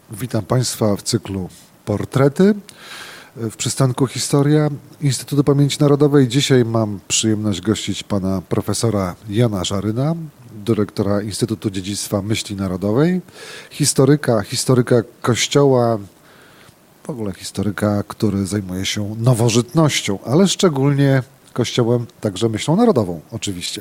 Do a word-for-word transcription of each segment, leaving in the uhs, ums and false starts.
Witam Państwa w cyklu Portrety w przystanku Historia Instytutu Pamięci Narodowej. Dzisiaj mam przyjemność gościć pana profesora Jana Żaryna, dyrektora Instytutu Dziedzictwa Myśli Narodowej, historyka, historyka Kościoła, w ogóle historyka, który zajmuje się nowożytnością, ale szczególnie Kościołem, także myślą narodową oczywiście.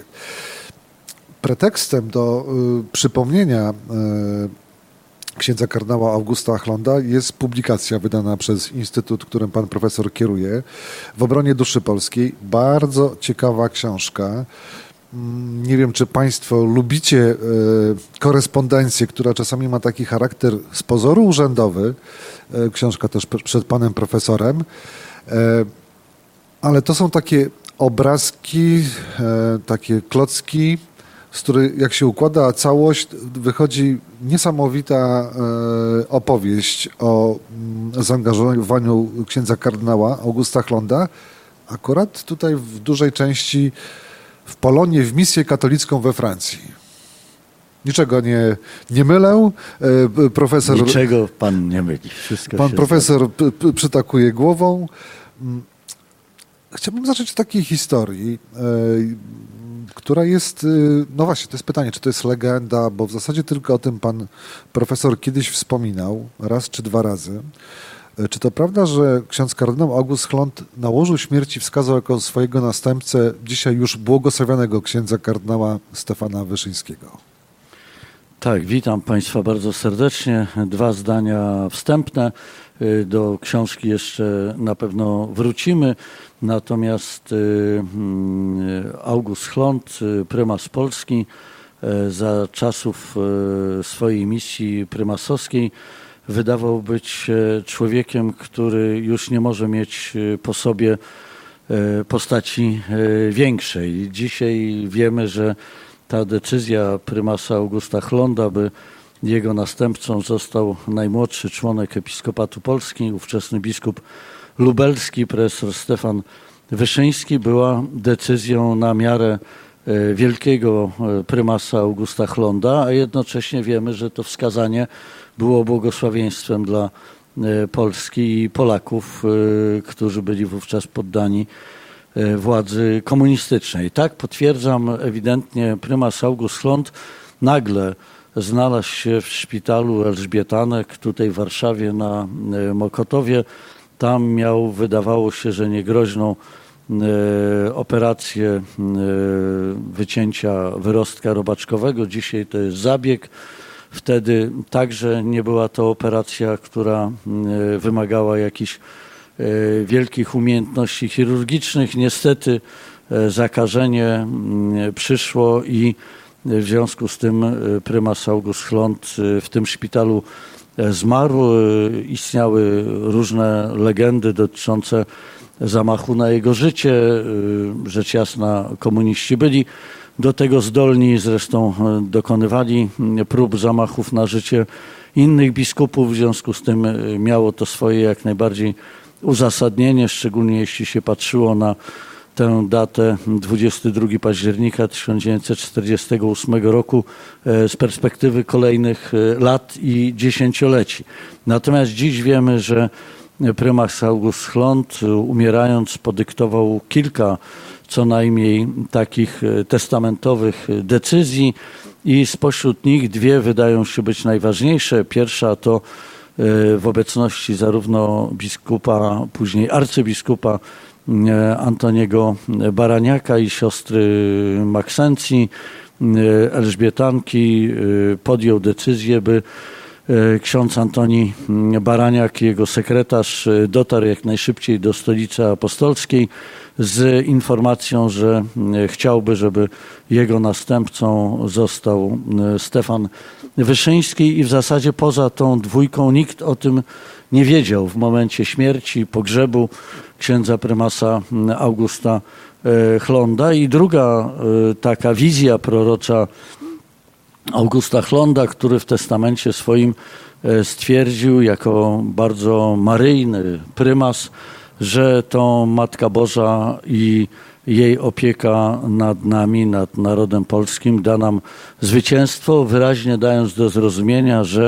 Pretekstem do y, przypomnienia y, księdza kardynała Augusta Chlonda jest publikacja wydana przez Instytut, którym pan profesor kieruje, W obronie duszy polskiej. Bardzo ciekawa książka. Nie wiem, czy państwo lubicie y, korespondencję, która czasami ma taki charakter z pozoru urzędowy. Y, książka też przed panem profesorem. Y, ale to są takie obrazki, y, takie klocki, z których jak się układa całość, wychodzi niesamowita e, opowieść o m, zaangażowaniu księdza kardynała Augusta Chlonda, akurat tutaj w dużej części w Polonię, w misję katolicką we Francji. Niczego nie, nie mylę. E, profesor, Niczego pan nie myli. Wszystko pan się profesor p, p, przytakuje głową. Chciałbym zacząć od takiej historii, e, która jest, no właśnie, to jest pytanie, czy to jest legenda, bo w zasadzie tylko o tym pan profesor kiedyś wspominał, raz czy dwa razy. Czy to prawda, że ksiądz kardynał August Chlond na łożu śmierci wskazał jako swojego następcę dzisiaj już błogosławionego księdza kardynała Stefana Wyszyńskiego? Tak, witam państwa bardzo serdecznie. Dwa zdania wstępne. Do książki jeszcze na pewno wrócimy. Natomiast August Chlond, prymas Polski, za czasów swojej misji prymasowskiej wydawał być człowiekiem, który już nie może mieć po sobie postaci większej. Dzisiaj wiemy, że ta decyzja prymasa Augusta Chlonda, by jego następcą został najmłodszy członek Episkopatu Polski, ówczesny biskup lubelski, profesor Stefan Wyszyński, była decyzją na miarę wielkiego prymasa Augusta Chlonda, a jednocześnie wiemy, że to wskazanie było błogosławieństwem dla Polski i Polaków, którzy byli wówczas poddani władzy komunistycznej. Tak, potwierdzam, ewidentnie prymas August Chlond nagle znalazł się w szpitalu Elżbietanek, tutaj w Warszawie na Mokotowie. Tam miał, wydawało się, że niegroźną e, operację e, wycięcia wyrostka robaczkowego. Dzisiaj to jest zabieg. Wtedy także nie była to operacja, która e, wymagała jakichś e, wielkich umiejętności chirurgicznych. Niestety e, zakażenie e, przyszło i w związku z tym prymas August Chlond w tym szpitalu zmarł. Istniały różne legendy dotyczące zamachu na jego życie. Rzecz jasna, komuniści byli do tego zdolni, zresztą dokonywali prób zamachów na życie innych biskupów. W związku z tym miało to swoje jak najbardziej uzasadnienie, szczególnie jeśli się patrzyło na tę datę dwudziestego drugiego października tysiąc dziewięćset czterdziestego ósmego roku z perspektywy kolejnych lat i dziesięcioleci. Natomiast dziś wiemy, że prymas August Chlond, umierając, podyktował kilka co najmniej takich testamentowych decyzji i spośród nich dwie wydają się być najważniejsze. Pierwsza to w obecności zarówno biskupa, później arcybiskupa Antoniego Baraniaka i siostry Maksencji, Elżbietanki, podjął decyzję, by ksiądz Antoni Baraniak i jego sekretarz dotarł jak najszybciej do stolicy apostolskiej z informacją, że chciałby, żeby jego następcą został Stefan Wyszyński i w zasadzie poza tą dwójką nikt o tym nie wiedział w momencie śmierci, pogrzebu księdza prymasa Augusta Chlonda. I druga taka wizja prorocza Augusta Chlonda, który w testamencie swoim stwierdził jako bardzo maryjny prymas, że to Matka Boża i jej opieka nad nami, nad narodem polskim da nam zwycięstwo, wyraźnie dając do zrozumienia, że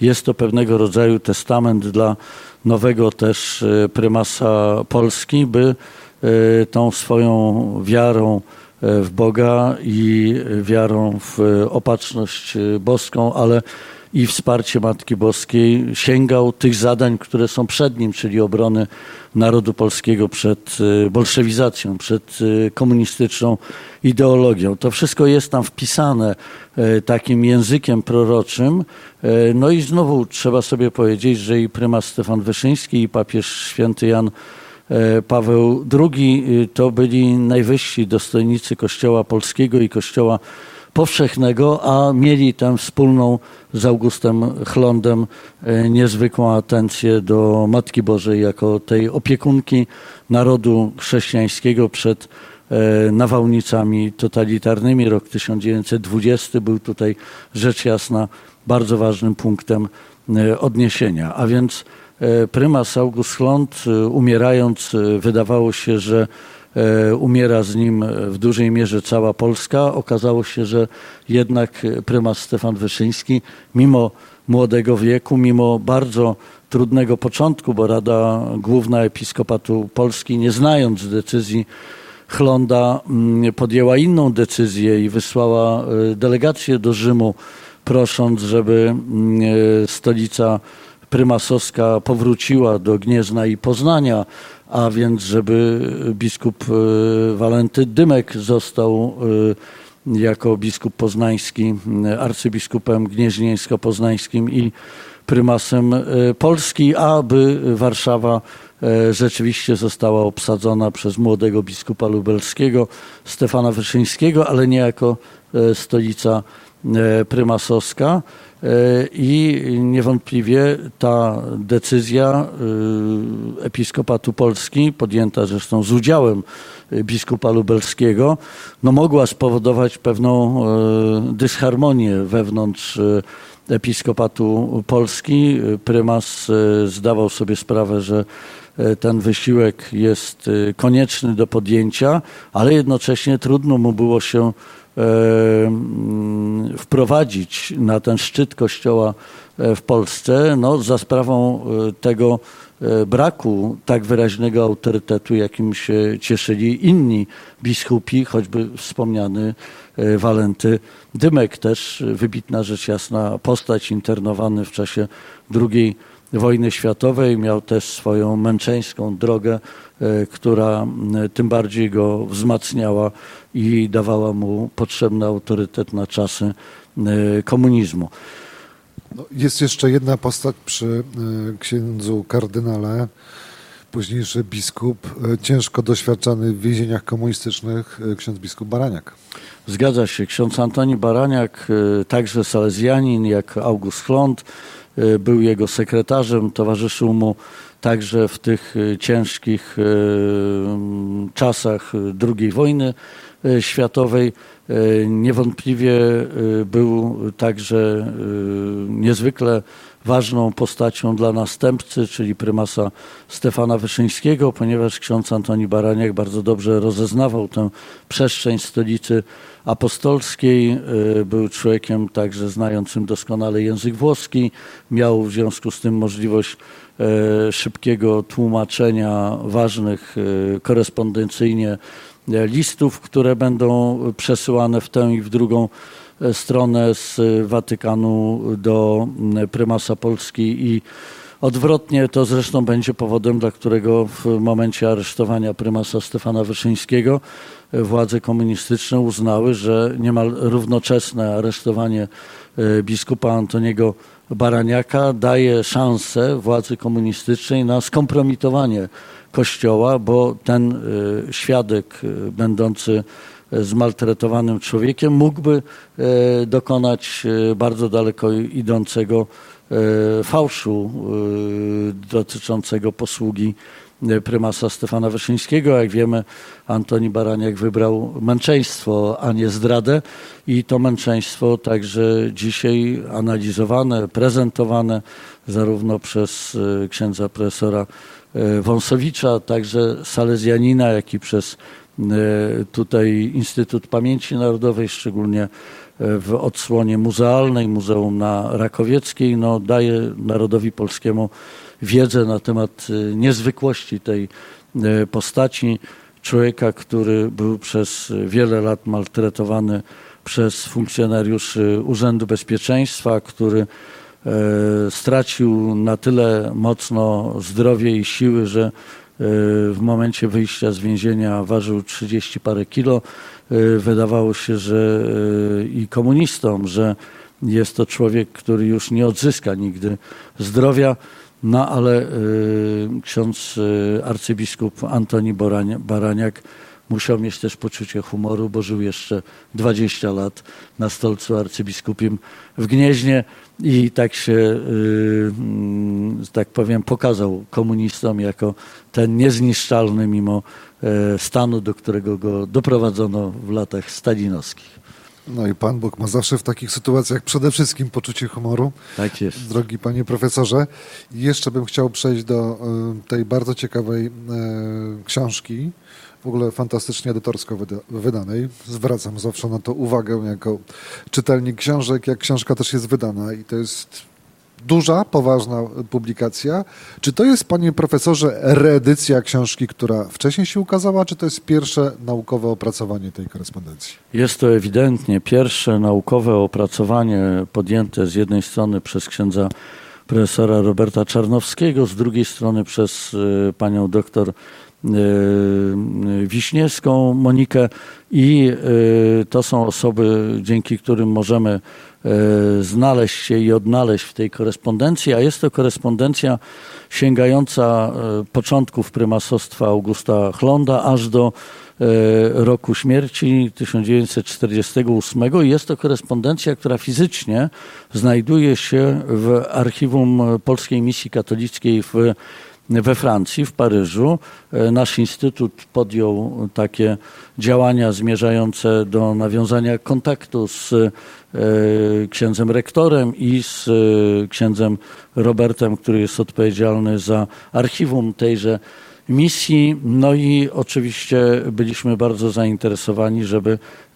jest to pewnego rodzaju testament dla nowego też prymasa Polski, by tą swoją wiarą w Boga i wiarą w opatrzność boską, ale i wsparcie Matki Boskiej sięgał tych zadań, które są przed nim, czyli obrony narodu polskiego przed bolszewizacją, przed komunistyczną ideologią. To wszystko jest tam wpisane takim językiem proroczym. No i znowu trzeba sobie powiedzieć, że i prymas Stefan Wyszyński, i papież święty Jan Paweł drugi to byli najwyżsi dostojnicy Kościoła polskiego i Kościoła powszechnego, a mieli tę wspólną z Augustem Chlondem niezwykłą atencję do Matki Bożej jako tej opiekunki narodu chrześcijańskiego przed nawałnicami totalitarnymi. Rok tysiąc dziewięćset dwudziesty był tutaj rzecz jasna bardzo ważnym punktem odniesienia. A więc prymas August Chlond, umierając, wydawało się, że umiera z nim w dużej mierze cała Polska. Okazało się, że jednak prymas Stefan Wyszyński, mimo młodego wieku, mimo bardzo trudnego początku, bo Rada Główna Episkopatu Polski, nie znając decyzji Chlonda, podjęła inną decyzję i wysłała delegację do Rzymu, prosząc, żeby stolica prymasowska powróciła do Gniezna i Poznania, a więc żeby biskup Walenty Dymek został jako biskup poznański arcybiskupem gnieźnieńsko-poznańskim i prymasem Polski, aby Warszawa rzeczywiście została obsadzona przez młodego biskupa lubelskiego Stefana Wyszyńskiego, ale nie jako stolica prymasowska. I niewątpliwie ta decyzja Episkopatu Polski, podjęta zresztą z udziałem biskupa lubelskiego, no mogła spowodować pewną dysharmonię wewnątrz Episkopatu Polski. Prymas zdawał sobie sprawę, że ten wysiłek jest konieczny do podjęcia, ale jednocześnie trudno mu było się wprowadzić na ten szczyt Kościoła w Polsce, no, za sprawą tego braku tak wyraźnego autorytetu, jakim się cieszyli inni biskupi, choćby wspomniany Walenty Dymek, też wybitna rzecz jasna postać, internowany w czasie drugiej wojny światowej, miał też swoją męczeńską drogę, która tym bardziej go wzmacniała i dawała mu potrzebny autorytet na czasy komunizmu. No, jest jeszcze jedna postać przy księdzu kardynale, późniejszy biskup, ciężko doświadczany w więzieniach komunistycznych, ksiądz biskup Baraniak. Zgadza się. Ksiądz Antoni Baraniak, także salezjanin jak August Chlond, był jego sekretarzem, towarzyszył mu także w tych ciężkich czasach drugiej wojny światowej. Niewątpliwie był także niezwykle ważną postacią dla następcy, czyli prymasa Stefana Wyszyńskiego, ponieważ ksiądz Antoni Baraniak bardzo dobrze rozeznawał tę przestrzeń stolicy apostolskiej. Był człowiekiem także znającym doskonale język włoski. Miał w związku z tym możliwość szybkiego tłumaczenia ważnych korespondencyjnie listów, które będą przesyłane w tę i w drugą stronę z Watykanu do prymasa Polski i odwrotnie. To zresztą będzie powodem, dla którego w momencie aresztowania prymasa Stefana Wyszyńskiego władze komunistyczne uznały, że niemal równoczesne aresztowanie biskupa Antoniego Baraniaka daje szansę władzy komunistycznej na skompromitowanie Kościoła, bo ten świadek będący zmaltretowanym człowiekiem mógłby dokonać bardzo daleko idącego fałszu dotyczącego posługi prymasa Stefana Wyszyńskiego. Jak wiemy, Antoni Baraniak wybrał męczeństwo, a nie zdradę i to męczeństwo także dzisiaj analizowane, prezentowane zarówno przez księdza profesora Wąsowicza, także salezjanina, jak i przez tutaj Instytut Pamięci Narodowej, szczególnie w odsłonie muzealnej, Muzeum na Rakowieckiej, no, daje narodowi polskiemu wiedzę na temat niezwykłości tej postaci. Człowieka, który był przez wiele lat maltretowany przez funkcjonariuszy Urzędu Bezpieczeństwa, który stracił na tyle mocno zdrowie i siły, że w momencie wyjścia z więzienia ważył trzydzieści parę kilo. Wydawało się, że i komunistom, że jest to człowiek, który już nie odzyska nigdy zdrowia. No ale ksiądz arcybiskup Antoni Baraniak musiał mieć też poczucie humoru, bo żył jeszcze dwadzieścia lat na stolcu arcybiskupim w Gnieźnie i tak się, tak powiem, pokazał komunistom jako ten niezniszczalny mimo stanu, do którego go doprowadzono w latach stalinowskich. No i Pan Bóg ma zawsze w takich sytuacjach przede wszystkim poczucie humoru. Tak jest. Drogi panie profesorze, jeszcze bym chciał przejść do tej bardzo ciekawej książki, w ogóle fantastycznie edytorsko wydanej. Zwracam zawsze na to uwagę jako czytelnik książek, jak książka też jest wydana i to jest duża, poważna publikacja. Czy to jest, panie profesorze, reedycja książki, która wcześniej się ukazała, czy to jest pierwsze naukowe opracowanie tej korespondencji? Jest to ewidentnie pierwsze naukowe opracowanie podjęte z jednej strony przez księdza profesora Roberta Czarnowskiego, z drugiej strony przez panią doktor Wiśniewską, Monikę i to są osoby, dzięki którym możemy znaleźć się i odnaleźć w tej korespondencji, a jest to korespondencja sięgająca początków prymasostwa Augusta Chlonda aż do roku śmierci tysiąc dziewięćset czterdziestego ósmego i jest to korespondencja, która fizycznie znajduje się w archiwum Polskiej Misji Katolickiej w we Francji, w Paryżu. Nasz instytut podjął takie działania zmierzające do nawiązania kontaktu z księdzem rektorem i z księdzem Robertem, który jest odpowiedzialny za archiwum tejże misji. No i oczywiście byliśmy bardzo zainteresowani, żeby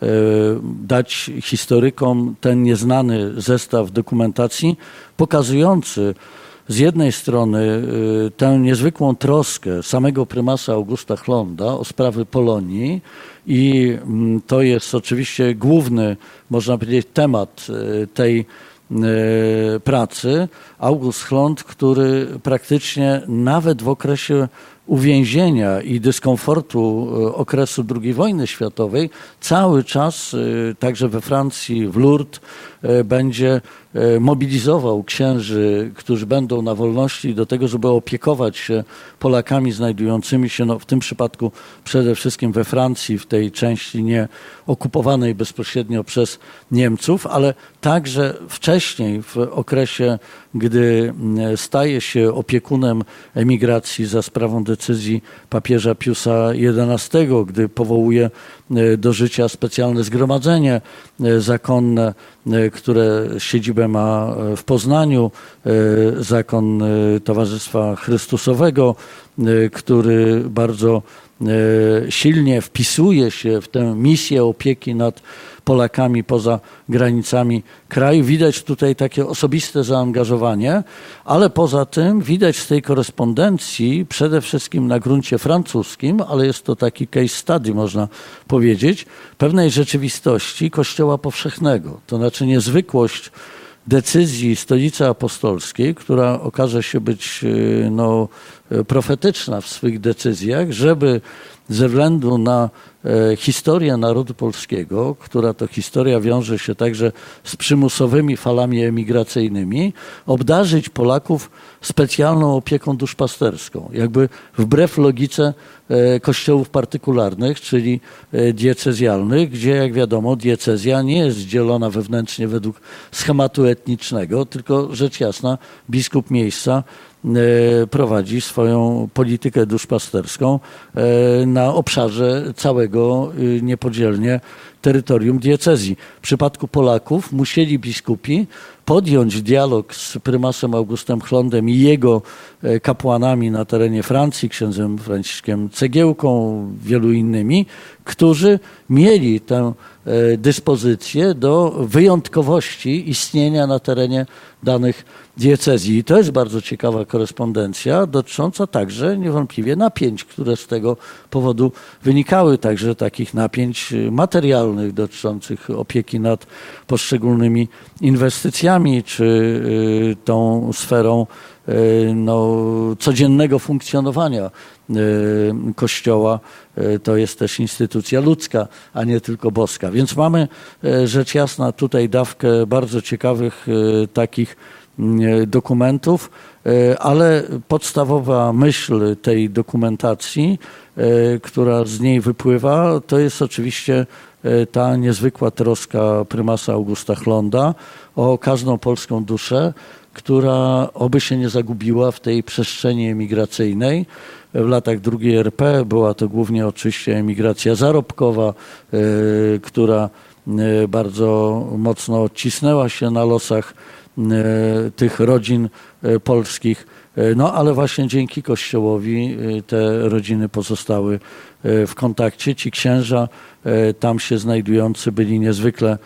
dać historykom ten nieznany zestaw dokumentacji pokazujący z jednej strony tę niezwykłą troskę samego prymasa Augusta Chlonda o sprawy Polonii i to jest oczywiście główny, można powiedzieć, temat tej pracy. August Chlond, który praktycznie nawet w okresie uwięzienia i dyskomfortu okresu drugiej wojny światowej cały czas, także we Francji, w Lourdes, będzie mobilizował księży, którzy będą na wolności do tego, żeby opiekować się Polakami znajdującymi się, no, w tym przypadku przede wszystkim we Francji, w tej części nie okupowanej bezpośrednio przez Niemców, ale także wcześniej w okresie, gdy staje się opiekunem emigracji za sprawą decyzji papieża Piusa jedenastego, gdy powołuje do życia specjalne zgromadzenie zakonne, które siedzibę ma w Poznaniu, zakon Towarzystwa Chrystusowego, który bardzo silnie wpisuje się w tę misję opieki nad Polakami poza granicami kraju. Widać tutaj takie osobiste zaangażowanie, ale poza tym widać z tej korespondencji przede wszystkim na gruncie francuskim, ale jest to taki case study, można powiedzieć, pewnej rzeczywistości Kościoła powszechnego. To znaczy niezwykłość decyzji Stolicy Apostolskiej, która okaże się być no, profetyczna w swych decyzjach, żeby ze względu na e, historię narodu polskiego, która to historia wiąże się także z przymusowymi falami emigracyjnymi, obdarzyć Polaków specjalną opieką duszpasterską. Jakby wbrew logice e, kościołów partykularnych, czyli e, diecezjalnych, gdzie jak wiadomo diecezja nie jest dzielona wewnętrznie według schematu etnicznego, tylko rzecz jasna biskup miejsca prowadzi swoją politykę duszpasterską na obszarze całego niepodzielnie terytorium diecezji. W przypadku Polaków musieli biskupi podjąć dialog z prymasem Augustem Chlondem i jego kapłanami na terenie Francji, księdzem Franciszkiem Cegiełką, wielu innymi, którzy mieli tę dyspozycję do wyjątkowości istnienia na terenie danych diecezji. I to jest bardzo ciekawa korespondencja dotycząca także niewątpliwie napięć, które z tego powodu wynikały, także takich napięć materialnych dotyczących opieki nad poszczególnymi inwestycjami, czy tą sferą no, codziennego funkcjonowania Kościoła. To jest też instytucja ludzka, a nie tylko boska. Więc mamy rzecz jasna tutaj dawkę bardzo ciekawych takich dokumentów, ale podstawowa myśl tej dokumentacji, która z niej wypływa, to jest oczywiście ta niezwykła troska prymasa Augusta Chlonda o każdą polską duszę, która oby się nie zagubiła w tej przestrzeni emigracyjnej. W latach drugiej R P była to głównie oczywiście emigracja zarobkowa, która bardzo mocno odcisnęła się na losach tych rodzin polskich. No ale właśnie dzięki Kościołowi te rodziny pozostały w kontakcie. Ci księża tam się znajdujący byli niezwykle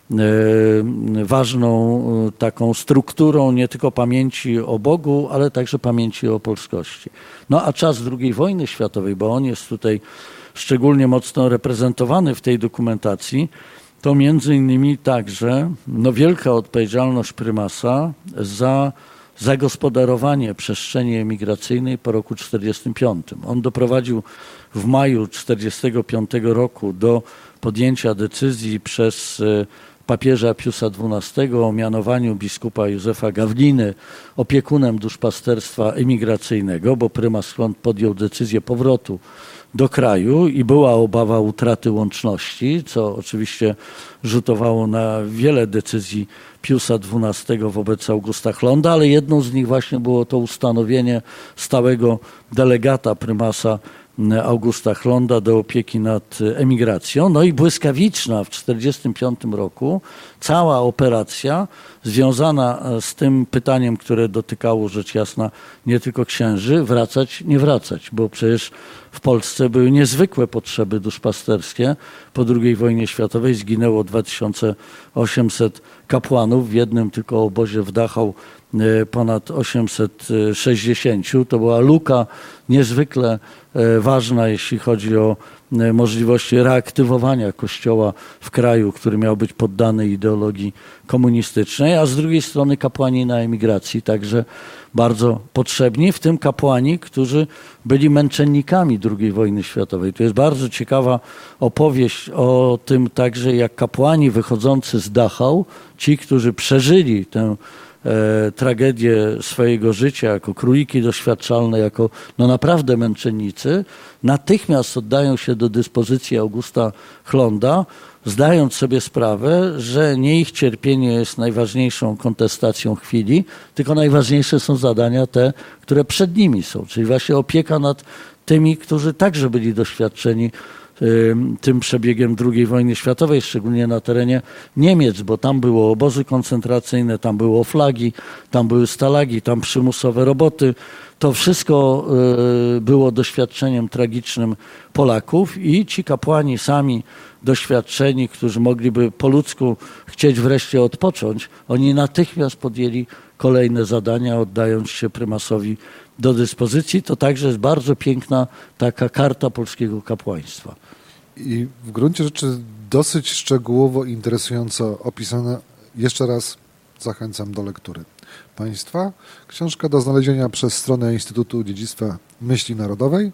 ważną taką strukturą nie tylko pamięci o Bogu, ale także pamięci o polskości. No a czas drugiej wojny światowej, bo on jest tutaj szczególnie mocno reprezentowany w tej dokumentacji, to między innymi także no, wielka odpowiedzialność prymasa za zagospodarowanie przestrzeni emigracyjnej po roku czterdziestym piątym. On doprowadził w maju czterdziestego piątego roku do podjęcia decyzji przez papieża Piusa dwunastego o mianowaniu biskupa Józefa Gawliny opiekunem duszpasterstwa emigracyjnego, bo prymas Chlond podjął decyzję powrotu do kraju i była obawa utraty łączności, co oczywiście rzutowało na wiele decyzji Piusa dwunastego wobec Augusta Chlonda, ale jedną z nich właśnie było to ustanowienie stałego delegata prymasa Augusta Chlonda do opieki nad emigracją. No i błyskawiczna w czterdziestym piątym roku cała operacja związana z tym pytaniem, które dotykało rzecz jasna nie tylko księży, wracać, nie wracać, bo przecież w Polsce były niezwykłe potrzeby duszpasterskie. Po drugiej wojnie światowej zginęło dwa tysiące osiemset kapłanów, w jednym tylko obozie w Dachau ponad osiemset sześćdziesiąt. To była luka niezwykle ważna, jeśli chodzi o możliwości reaktywowania Kościoła w kraju, który miał być poddany ideologii komunistycznej, a z drugiej strony kapłani na emigracji, także bardzo potrzebni, w tym kapłani, którzy byli męczennikami drugiej wojny światowej. To jest bardzo ciekawa opowieść o tym także, jak kapłani wychodzący z Dachau, ci, którzy przeżyli tę e, tragedię swojego życia jako króliki doświadczalne, jako no naprawdę męczennicy, natychmiast oddają się do dyspozycji Augusta Chlonda, zdając sobie sprawę, że nie ich cierpienie jest najważniejszą kontestacją chwili, tylko najważniejsze są zadania te, które przed nimi są, czyli właśnie opieka nad tymi, którzy także byli doświadczeni tym przebiegiem drugiej wojny światowej, szczególnie na terenie Niemiec, bo tam były obozy koncentracyjne, tam były flagi, tam były stalagi, tam przymusowe roboty. To wszystko było doświadczeniem tragicznym Polaków i ci kapłani sami doświadczeni, którzy mogliby po ludzku chcieć wreszcie odpocząć, oni natychmiast podjęli kolejne zadania, oddając się prymasowi do dyspozycji. To także jest bardzo piękna taka karta polskiego kapłaństwa. I w gruncie rzeczy dosyć szczegółowo, interesująco opisane. Jeszcze raz zachęcam do lektury państwa. Książka do znalezienia przez stronę Instytutu Dziedzictwa Myśli Narodowej.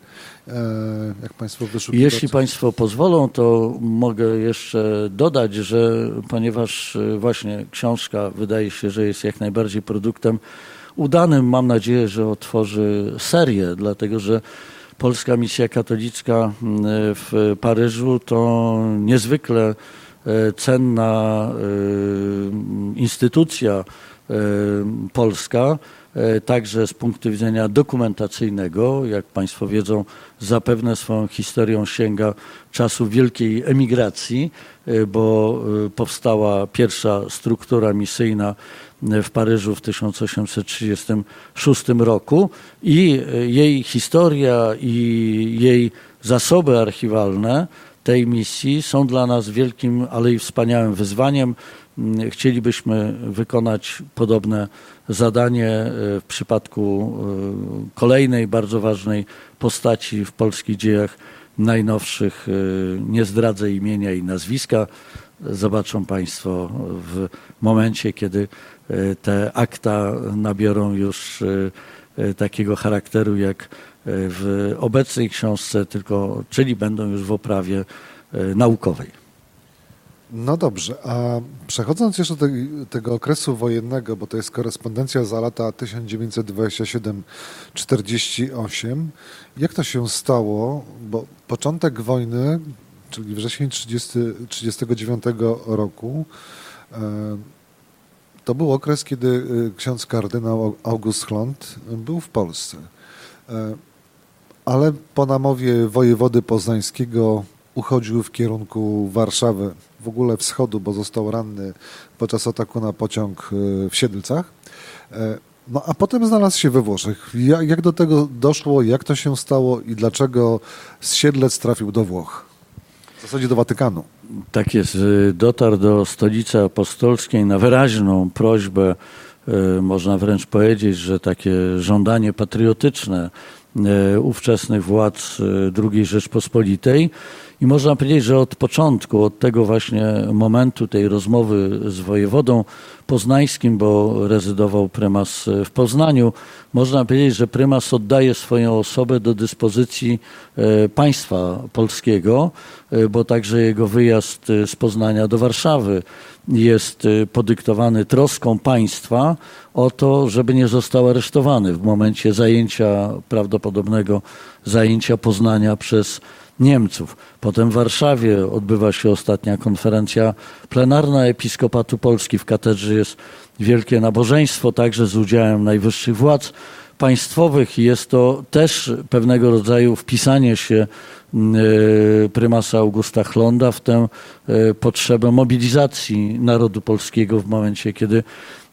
Jak państwo wyszukiwać... Jeśli państwo pozwolą, to mogę jeszcze dodać, że ponieważ właśnie książka wydaje się, że jest jak najbardziej produktem udanym, mam nadzieję, że otworzy serię, dlatego że Polska Misja Katolicka w Paryżu to niezwykle cenna instytucja Polska, także z punktu widzenia dokumentacyjnego, jak Państwo wiedzą, zapewne swoją historią sięga czasów wielkiej emigracji, bo powstała pierwsza struktura misyjna w Paryżu w tysiąc osiemset trzydziestym szóstym roku i jej historia i jej zasoby archiwalne tej misji są dla nas wielkim, ale i wspaniałym wyzwaniem. Chcielibyśmy wykonać podobne zadanie w przypadku kolejnej bardzo ważnej postaci w polskich dziejach najnowszych. Nie zdradzę imienia i nazwiska. Zobaczą Państwo w momencie, kiedy te akta nabiorą już takiego charakteru jak w obecnej książce, tylko, czyli będą już w oprawie naukowej. No dobrze, a przechodząc jeszcze do tego okresu wojennego, bo to jest korespondencja za lata tysiąc dziewięćset dwadzieścia siedem czterdzieści osiem, jak to się stało, bo początek wojny, czyli wrzesień trzydziestego dziewiątego roku, to był okres, kiedy ksiądz kardynał August Hlond był w Polsce. Ale po namowie wojewody poznańskiego uchodził w kierunku Warszawy, w ogóle wschodu, bo został ranny podczas ataku na pociąg w Siedlcach. No a potem znalazł się we Włoszech. Jak, jak do tego doszło, jak to się stało i dlaczego z Siedlec trafił do Włoch? W zasadzie do Watykanu. Tak jest. Dotarł do stolicy apostolskiej na wyraźną prośbę, można wręcz powiedzieć, że takie żądanie patriotyczne ówczesnych władz drugiej Rzeczpospolitej. I można powiedzieć, że od początku, od tego właśnie momentu tej rozmowy z wojewodą poznańskim, bo rezydował prymas w Poznaniu, można powiedzieć, że prymas oddaje swoją osobę do dyspozycji państwa polskiego, bo także jego wyjazd z Poznania do Warszawy jest podyktowany troską państwa o to, żeby nie został aresztowany w momencie zajęcia, prawdopodobnego zajęcia Poznania przez Niemców. Potem w Warszawie odbywa się ostatnia konferencja plenarna Episkopatu Polski. W katedrze jest wielkie nabożeństwo, także z udziałem najwyższych władz państwowych. Jest to też pewnego rodzaju wpisanie się prymasa Augusta Hlonda w tę potrzebę mobilizacji narodu polskiego w momencie, kiedy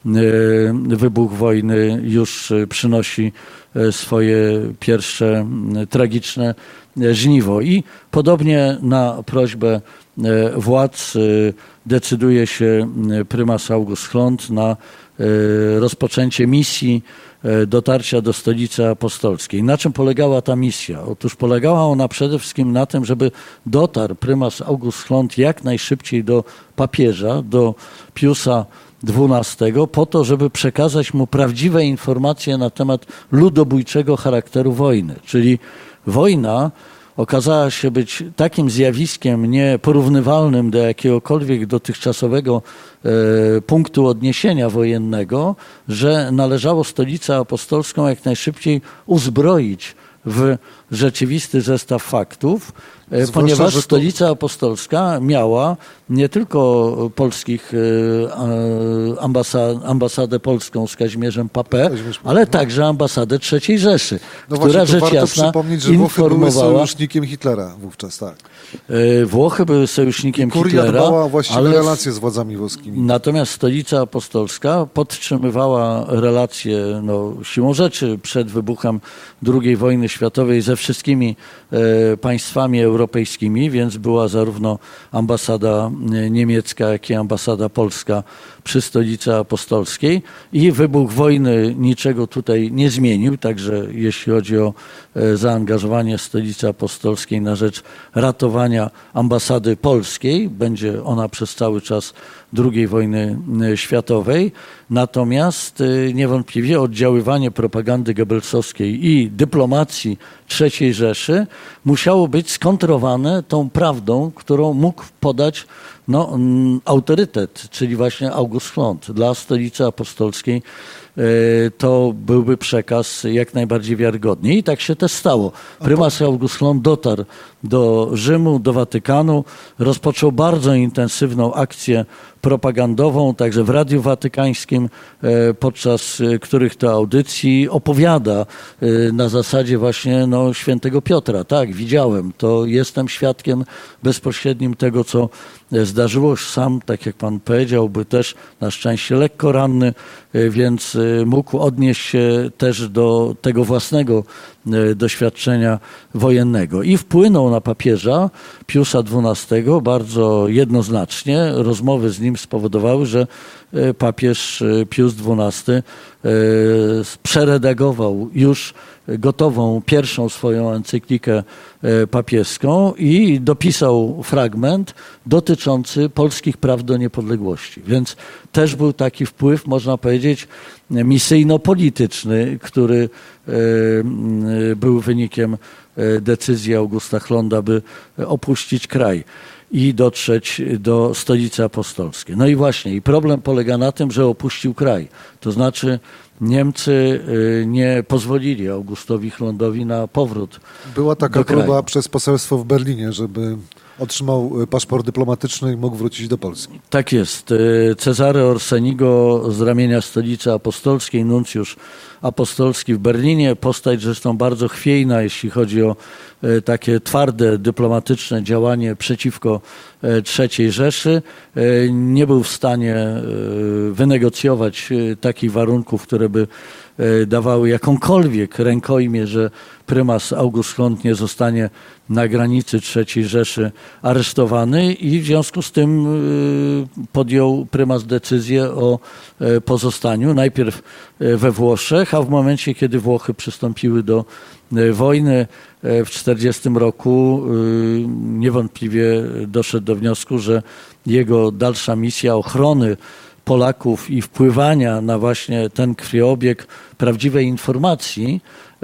wybuch wojny już przynosi swoje pierwsze tragiczne żniwo. I podobnie na prośbę władz decyduje się prymas August Hlond na rozpoczęcie misji dotarcia do stolicy apostolskiej. Na czym polegała ta misja? Otóż polegała ona przede wszystkim na tym, żeby dotarł prymas August Hlond jak najszybciej do papieża, do Piusa dwunastego, po to, żeby przekazać mu prawdziwe informacje na temat ludobójczego charakteru wojny. Czyli wojna okazała się być takim zjawiskiem nieporównywalnym do jakiegokolwiek dotychczasowego e, punktu odniesienia wojennego, że należało stolicę apostolską jak najszybciej uzbroić w rzeczywisty zestaw faktów, Zwłaszcza, ponieważ to... stolica apostolska miała nie tylko polskich ambasad, ambasadę polską z Kazimierzem Papę, ale także ambasadę trzeciej Rzeszy, no która właśnie, rzecz jasna przypomnieć, że Włochy były sojusznikiem Hitlera wówczas, tak. Włochy były sojusznikiem Kuria Hitlera, dbała właściwie ale relacje z władzami włoskimi. Natomiast stolica apostolska podtrzymywała relacje no, siłą rzeczy przed wybuchem drugiej wojny światowej ze wszystkimi e, państwami europejskimi, więc była zarówno ambasada niemiecka, jak i ambasada polska przy stolicy apostolskiej i wybuch wojny niczego tutaj nie zmienił, także jeśli chodzi o zaangażowanie stolicy apostolskiej na rzecz ratowania ambasady polskiej, będzie ona przez cały czas drugiej wojny światowej. Natomiast niewątpliwie oddziaływanie propagandy goebbelsowskiej i dyplomacji trzeciej Rzeszy musiało być skontrowane tą prawdą, którą mógł podać no, autorytet, czyli właśnie August Hlond. Dla stolicy apostolskiej to byłby przekaz jak najbardziej wiarygodny. I tak się też stało. Prymas August Hlond dotarł do Rzymu, do Watykanu, rozpoczął bardzo intensywną akcję propagandową, także w Radiu Watykańskim, podczas których to audycji opowiada na zasadzie właśnie no, świętego Piotra. Tak, widziałem, to jestem świadkiem bezpośrednim tego, co zdarzyło się. Sam, tak jak pan powiedział, był też na szczęście lekko ranny, więc mógł odnieść się też do tego własnego doświadczenia wojennego. I wpłynął na papieża Piusa dwunastego bardzo jednoznacznie. Rozmowy z nim spowodowały, że papież Pius dwunasty przeredagował już gotową pierwszą swoją encyklikę papieską i dopisał fragment dotyczący polskich praw do niepodległości. Więc też był taki wpływ, można powiedzieć, misyjno-polityczny, który był wynikiem decyzji Augusta Hlonda, by opuścić kraj i dotrzeć do stolicy apostolskiej. No i właśnie, i problem polega na tym, że opuścił kraj. To znaczy Niemcy nie pozwolili Augustowi Hlondowi na powrót. Była taka do kraju. próba przez poselstwo w Berlinie, żeby otrzymał paszport dyplomatyczny i mógł wrócić do Polski. Tak jest. Cezary Orsenigo z ramienia Stolicy Apostolskiej, nuncjusz apostolski w Berlinie, postać zresztą bardzo chwiejna, jeśli chodzi o takie twarde, dyplomatyczne działanie przeciwko trzeciej Rzeszy, nie był w stanie wynegocjować takich warunków, które by dawały jakąkolwiek rękojmię, że prymas August Hlond nie zostanie na granicy trzeciej Rzeszy aresztowany i w związku z tym podjął prymas decyzję o pozostaniu najpierw we Włoszech, a w momencie, kiedy Włochy przystąpiły do wojny w tysiąc dziewięćset czterdziestym roku, niewątpliwie doszedł do wniosku, że jego dalsza misja ochrony Polaków i wpływania na właśnie ten krwiobieg prawdziwej informacji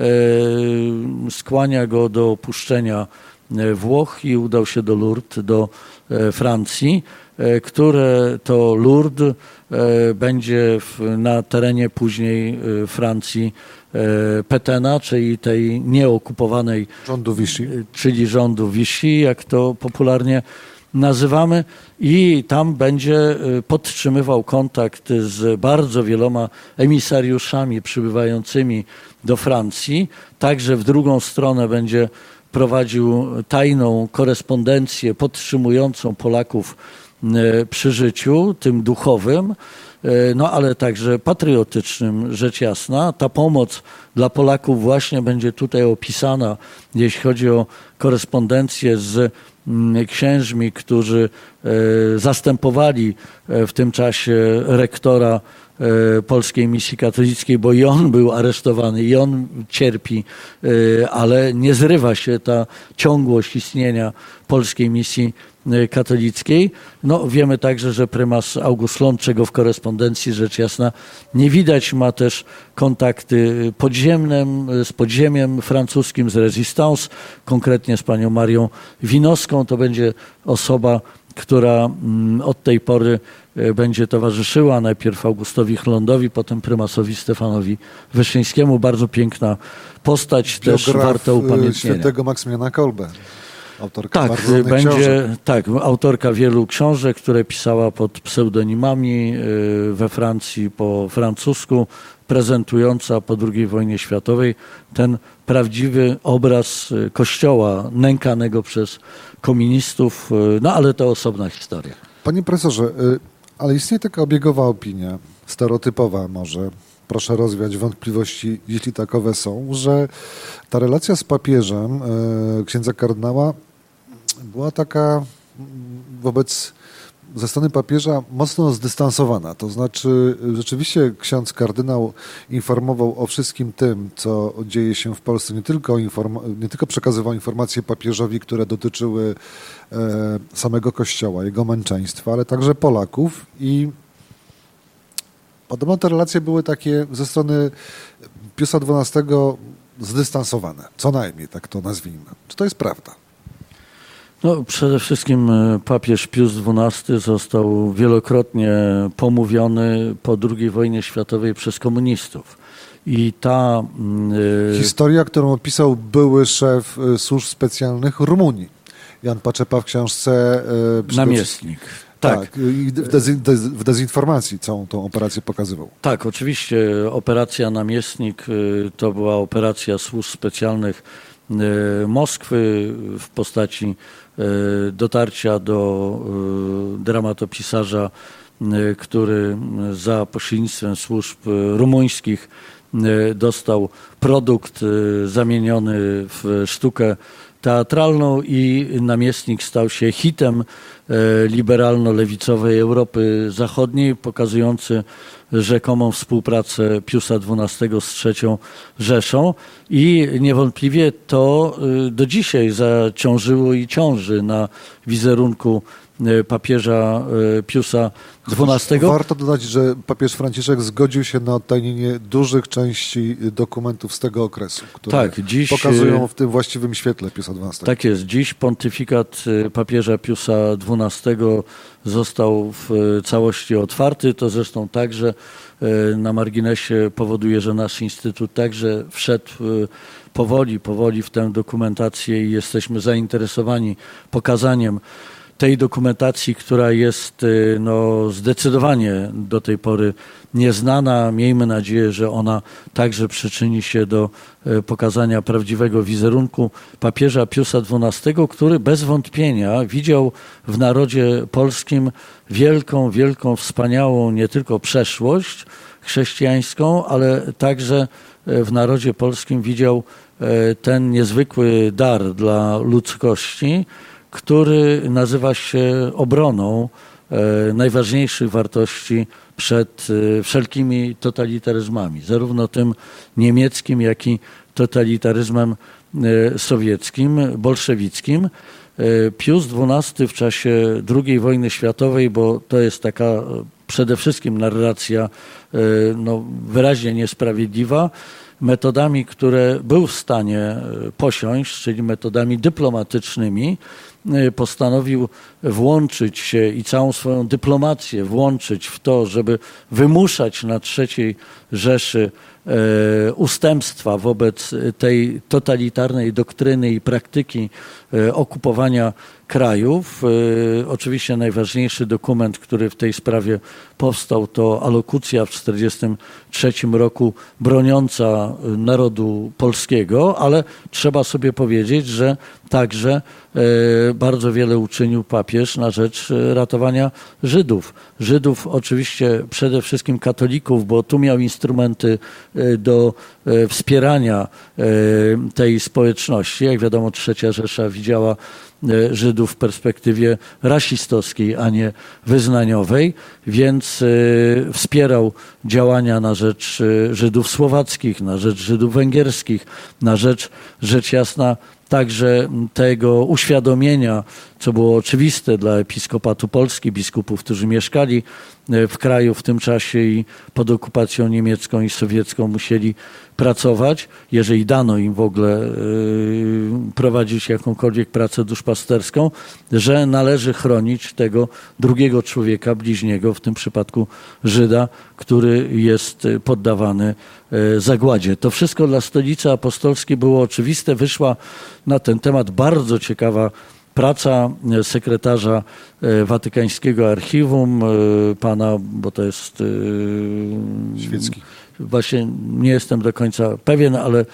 skłania go do opuszczenia Włoch i udał się do Lourdes, do Francji, które to Lourdes będzie na terenie później Francji Petena, czyli tej nieokupowanej rządu Vichy, czyli rządu Vichy, jak to popularnie nazywamy, i tam będzie podtrzymywał kontakt z bardzo wieloma emisariuszami przybywającymi do Francji. Także w drugą stronę będzie prowadził tajną korespondencję podtrzymującą Polaków przy życiu, tym duchowym, no ale także patriotycznym, rzecz jasna. Ta pomoc dla Polaków właśnie będzie tutaj opisana, jeśli chodzi o korespondencję z księżmi, którzy zastępowali w tym czasie rektora Polskiej Misji Katolickiej, bo i on był aresztowany, i on cierpi, ale nie zrywa się ta ciągłość istnienia Polskiej Misji Katolickiej. No, wiemy także, że prymas August Hlond, czego w korespondencji rzecz jasna nie widać, ma też kontakty podziemne z podziemiem francuskim, z Resistance, konkretnie z panią Marią Winowską. To będzie osoba, która od tej pory będzie towarzyszyła najpierw Augustowi Hlondowi, potem prymasowi Stefanowi Wyszyńskiemu. Bardzo piękna postać, biograf też warta upamiętnienia. Świętego Maksymiliana Kolbe. Autorka tak, będzie, tak, autorka wielu książek, które pisała pod pseudonimami we Francji po francusku, prezentująca po drugiej wojnie światowej ten prawdziwy obraz Kościoła nękanego przez komunistów, no ale to osobna historia. Panie profesorze, ale istnieje taka obiegowa opinia, stereotypowa może, proszę rozwiać wątpliwości, jeśli takowe są, że ta relacja z papieżem, księdza kardynała, była taka wobec, ze strony papieża mocno zdystansowana. To znaczy rzeczywiście ksiądz kardynał informował o wszystkim tym, co dzieje się w Polsce, nie tylko, inform- nie tylko przekazywał informacje papieżowi, które dotyczyły e, samego Kościoła, jego męczeństwa, ale także Polaków, i podobno te relacje były takie ze strony Piusa dwunastego zdystansowane. Co najmniej, tak to nazwijmy. Czy to jest prawda? No, przede wszystkim papież Pius dwunasty został wielokrotnie pomówiony po drugiej wojnie światowej przez komunistów. I ta historia, którą opisał były szef służb specjalnych Rumunii, Jan Paczepa w książce Namiestnik. Tak, tak i w, dezin, w dezinformacji całą tą operację pokazywał. Tak, oczywiście operacja Namiestnik to była operacja służb specjalnych Moskwy w postaci dotarcia do dramatopisarza, który za pośrednictwem służb rumuńskich dostał produkt zamieniony w sztukę teatralną i Namiestnik stał się hitem liberalno-lewicowej Europy Zachodniej, pokazujący rzekomą współpracę Piusa dwunastego z trzecią Rzeszą i niewątpliwie to do dzisiaj zaciążyło i ciąży na wizerunku papieża Piusa dwunastego. Warto dodać, że papież Franciszek zgodził się na odtajnienie dużych części dokumentów z tego okresu, które tak, dziś, pokazują w tym właściwym świetle Piusa dwunastego. Tak jest. Dziś pontyfikat papieża Piusa dwunastego został w całości otwarty. To zresztą także na marginesie powoduje, że nasz Instytut także wszedł powoli, powoli w tę dokumentację i jesteśmy zainteresowani pokazaniem tej dokumentacji, która jest no, zdecydowanie do tej pory nieznana. Miejmy nadzieję, że ona także przyczyni się do pokazania prawdziwego wizerunku papieża Piusa dwunastego, który bez wątpienia widział w narodzie polskim wielką, wielką, wspaniałą nie tylko przeszłość chrześcijańską, ale także w narodzie polskim widział ten niezwykły dar dla ludzkości, który nazywa się obroną e, najważniejszych wartości przed e, wszelkimi totalitaryzmami, zarówno tym niemieckim, jak i totalitaryzmem e, sowieckim, bolszewickim. E, Pius dwunasty w czasie drugiej wojny światowej, bo to jest taka e, przede wszystkim narracja e, no, wyraźnie niesprawiedliwa, metodami, które był w stanie posiąść, czyli metodami dyplomatycznymi, postanowił włączyć się i całą swoją dyplomację włączyć w to, żeby wymuszać na trzeciej Rzeszy ustępstwa wobec tej totalitarnej doktryny i praktyki okupowania krajów. Oczywiście najważniejszy dokument, który w tej sprawie powstał, to alokucja w tysiąc dziewięćset czterdziestym trzecim roku broniąca narodu polskiego, ale trzeba sobie powiedzieć, że także bardzo wiele uczynił papież na rzecz ratowania Żydów. Żydów oczywiście przede wszystkim katolików, bo tu miał instrumenty do wspierania tej społeczności. Jak wiadomo, trzecia Rzesza widziała Żydów w perspektywie rasistowskiej, a nie wyznaniowej, więc wspierał działania na rzecz Żydów słowackich, na rzecz Żydów węgierskich, na rzecz, rzecz jasna, także tego uświadomienia, co było oczywiste dla Episkopatu Polski, biskupów, którzy mieszkali w kraju w tym czasie i pod okupacją niemiecką i sowiecką musieli pracować, jeżeli dano im w ogóle prowadzić jakąkolwiek pracę duszpasterską, że należy chronić tego drugiego człowieka, bliźniego, w tym przypadku Żyda, który jest poddawany zagładzie. To wszystko dla Stolicy Apostolskiej było oczywiste. Wyszła na ten temat bardzo ciekawa praca sekretarza Watykańskiego Archiwum, pana, bo to jest Świecki. Właśnie nie jestem do końca pewien, ale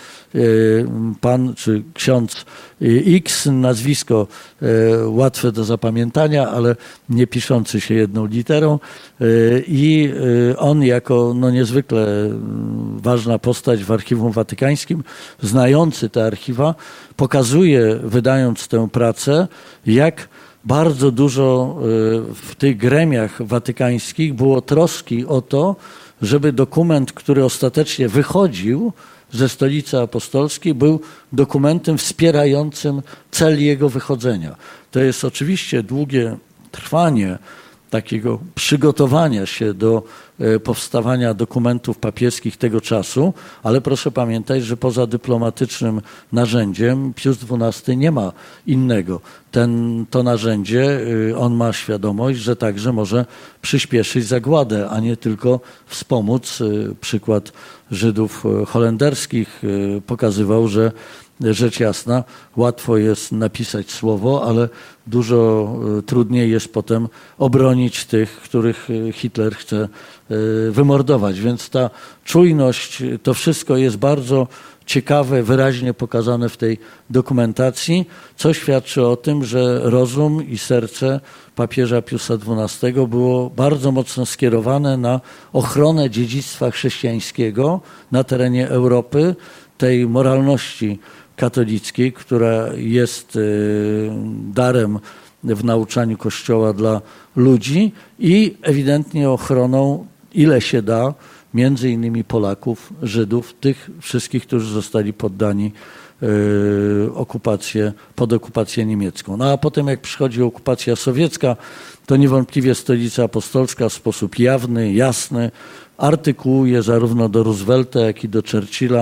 pan czy ksiądz X, nazwisko łatwe do zapamiętania, ale nie piszący się jedną literą, i on jako no, niezwykle ważna postać w Archiwum Watykańskim, znający te archiwa, pokazuje, wydając tę pracę, jak bardzo dużo w tych gremiach watykańskich było troski o to, żeby dokument, który ostatecznie wychodził ze Stolicy Apostolskiej, był dokumentem wspierającym cel jego wychodzenia. To jest oczywiście długie trwanie takiego przygotowania się do powstawania dokumentów papieskich tego czasu, ale proszę pamiętać, że poza dyplomatycznym narzędziem Pius dwunasty nie ma innego. Ten, to narzędzie, on ma świadomość, że także może przyspieszyć zagładę, a nie tylko wspomóc. Przykład Żydów holenderskich pokazywał, że rzecz jasna, łatwo jest napisać słowo, ale dużo trudniej jest potem obronić tych, których Hitler chce wymordować. Więc ta czujność, to wszystko jest bardzo ciekawe, wyraźnie pokazane w tej dokumentacji, co świadczy o tym, że rozum i serce papieża Piusa dwunastego było bardzo mocno skierowane na ochronę dziedzictwa chrześcijańskiego na terenie Europy, tej moralności katolickiej, która jest darem w nauczaniu Kościoła dla ludzi i ewidentnie ochroną, ile się da, między innymi Polaków, Żydów, tych wszystkich, którzy zostali poddani okupację, pod okupację niemiecką. No a potem jak przychodzi okupacja sowiecka, to niewątpliwie Stolica Apostolska w sposób jawny, jasny artykułuje zarówno do Roosevelta, jak i do Churchilla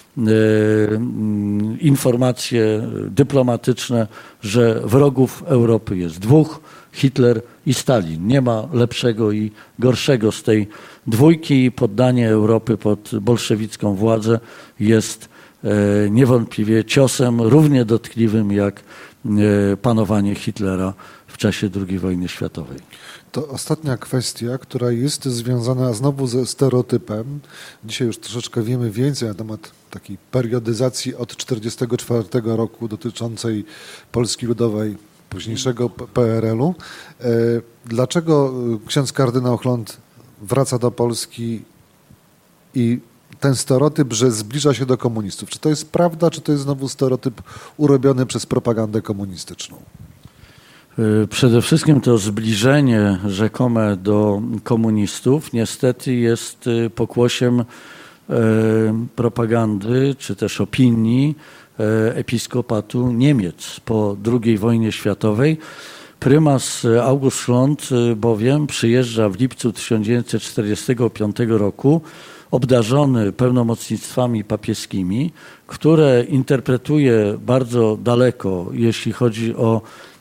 informacje dyplomatyczne, że wrogów Europy jest dwóch, Hitler i Stalin. Nie ma lepszego i gorszego z tej dwójki i poddanie Europy pod bolszewicką władzę jest niewątpliwie ciosem równie dotkliwym jak panowanie Hitlera w czasie drugiej wojny światowej. To ostatnia kwestia, która jest związana znowu ze stereotypem. Dzisiaj już troszeczkę wiemy więcej na temat takiej periodyzacji od tysiąc dziewięćset czterdziestego czwartego roku dotyczącej Polski Ludowej, późniejszego P R L-u. Dlaczego ksiądz kardynał Chlont wraca do Polski i ten stereotyp, że zbliża się do komunistów? Czy to jest prawda, czy to jest znowu stereotyp urobiony przez propagandę komunistyczną? Przede wszystkim to zbliżenie rzekome do komunistów niestety jest pokłosiem propagandy czy też opinii episkopatu Niemiec po drugiej wojnie światowej. Prymas August Chlont bowiem przyjeżdża w lipcu tysiąc dziewięćset czterdziestego piątego roku obdarzony pełnomocnictwami papieskimi, które interpretuje bardzo daleko, jeśli chodzi o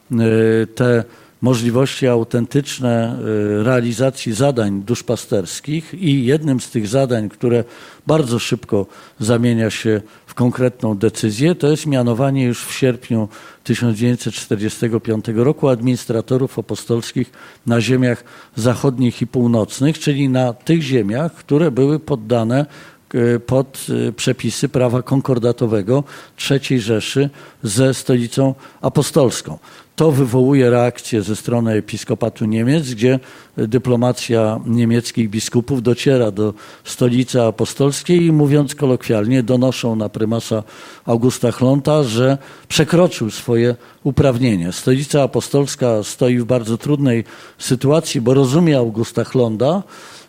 te możliwości autentyczne realizacji zadań duszpasterskich i jednym z tych zadań, które bardzo szybko zamienia się w konkretną decyzję, to jest mianowanie już w sierpniu tysiąc dziewięćset czterdziestego piątego roku administratorów apostolskich na ziemiach zachodnich i północnych, czyli na tych ziemiach, które były poddane pod przepisy prawa konkordatowego trzeciej Rzeszy ze Stolicą Apostolską. To wywołuje reakcję ze strony episkopatu Niemiec, gdzie dyplomacja niemieckich biskupów dociera do Stolicy Apostolskiej i mówiąc kolokwialnie donoszą na prymasa Augusta Chlonta, że przekroczył swoje uprawnienie. Stolica Apostolska stoi w bardzo trudnej sytuacji, bo rozumie Augusta Chlonta,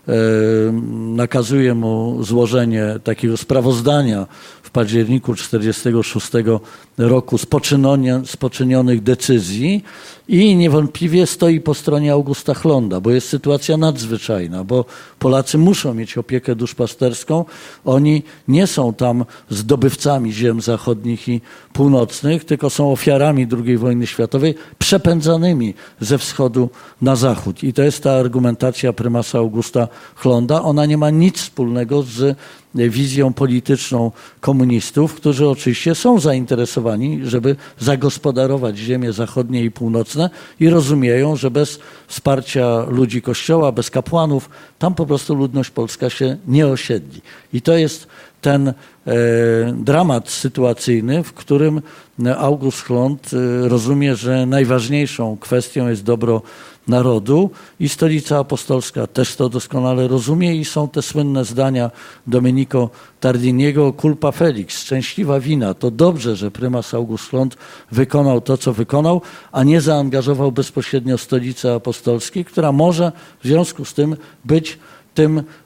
nakazuje mu złożenie takiego sprawozdania w październiku tysiąc dziewięćset czterdziestego szóstego roku z, z poczynionych decyzji i niewątpliwie stoi po stronie Augusta Chlonta, bo jest sytuacja nadzwyczajna, bo Polacy muszą mieć opiekę duszpasterską. Oni nie są tam zdobywcami ziem zachodnich i północnych, tylko są ofiarami drugiej wojny światowej przepędzanymi ze wschodu na zachód. I to jest ta argumentacja prymasa Augusta Chlonta. Ona nie ma nic wspólnego z wizją polityczną komunistów, którzy oczywiście są zainteresowani, żeby zagospodarować ziemie zachodnie i północne i rozumieją, że bez wsparcia ludzi Kościoła, bez kapłanów, tam po prostu ludność polska się nie osiedli. I to jest ten e, dramat sytuacyjny, w którym August Chlont e, rozumie, że najważniejszą kwestią jest dobro narodu i Stolica Apostolska też to doskonale rozumie i są te słynne zdania Domenico Tardiniego culpa felix, szczęśliwa wina. To dobrze, że prymas August Chlont wykonał to, co wykonał, a nie zaangażował bezpośrednio Stolicy Apostolskiej, która może w związku z tym być tym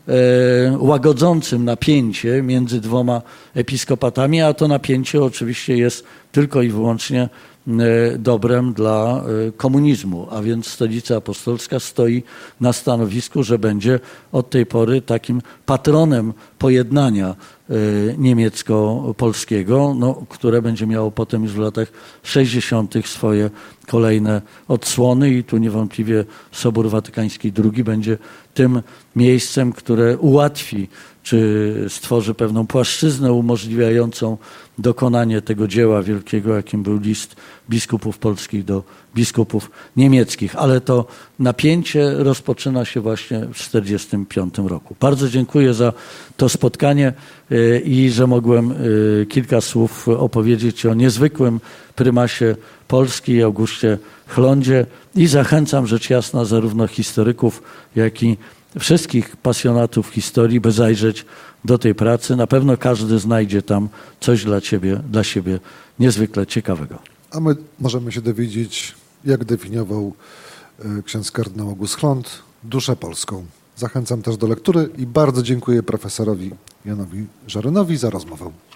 łagodzącym napięcie między dwoma episkopatami, a to napięcie oczywiście jest tylko i wyłącznie dobrem dla komunizmu, a więc Stolica Apostolska stoi na stanowisku, że będzie od tej pory takim patronem pojednania niemiecko-polskiego, no, które będzie miało potem już w latach sześćdziesiątych swoje kolejne odsłony i tu niewątpliwie Sobór Watykański drugi będzie tym miejscem, które ułatwi czy stworzy pewną płaszczyznę umożliwiającą dokonanie tego dzieła wielkiego, jakim był list biskupów polskich do biskupów niemieckich. Ale to napięcie rozpoczyna się właśnie w tysiąc dziewięćset czterdziestym piątym roku. Bardzo dziękuję za to spotkanie i że mogłem kilka słów opowiedzieć o niezwykłym prymasie Polski, Augustie Chlondzie, i zachęcam rzecz jasna zarówno historyków, jak i wszystkich pasjonatów historii, by zajrzeć do tej pracy. Na pewno każdy znajdzie tam coś dla ciebie, dla siebie niezwykle ciekawego. A my możemy się dowiedzieć, jak definiował ksiądz kardynał August Chlond duszę polską. Zachęcam też do lektury i bardzo dziękuję profesorowi Janowi Żarynowi za rozmowę.